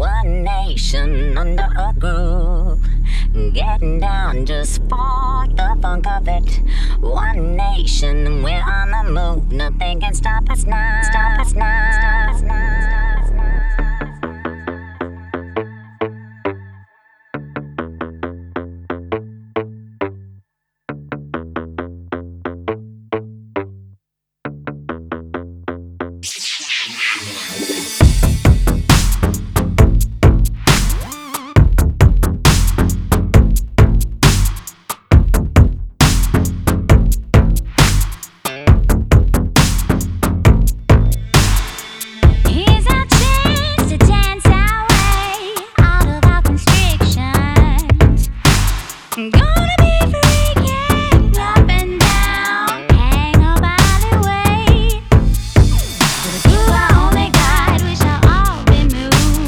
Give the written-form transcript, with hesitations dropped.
One nation under a groove, getting down just for the funk of it. One nation, we're on the move. Nothing can stop us now. Stop us now. Stop us now.